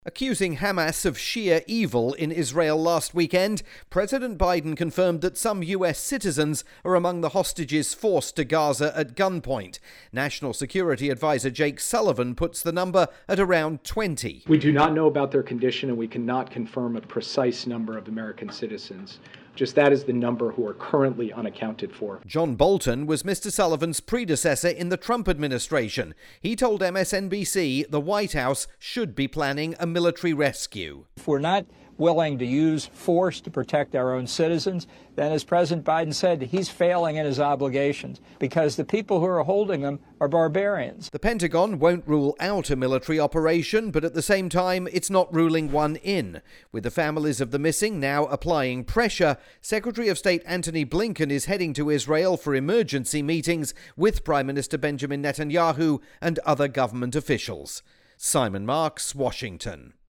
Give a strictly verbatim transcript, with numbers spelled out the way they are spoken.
Accusing Hamas of sheer evil in Israel last weekend, President Biden confirmed that some U S citizens are among the hostages forced to Gaza at gunpoint. National Security Advisor Jake Sullivan puts the number at around twenty. We do not know about their condition, and we cannot confirm a precise number of American citizens. Just that is the number who are currently unaccounted for. John Bolton was Mister Sullivan's predecessor in the Trump administration. He told M S N B C the White House should be planning a military rescue. If we're not willing to use force to protect our own citizens, then as President Biden said, he's failing in his obligations because the people who are holding them are barbarians. The Pentagon won't rule out a military operation, but at the same time, it's not ruling one in. With the families of the missing now applying pressure, Secretary of State Antony Blinken is heading to Israel for emergency meetings with Prime Minister Benjamin Netanyahu and other government officials. Simon Marks, Washington.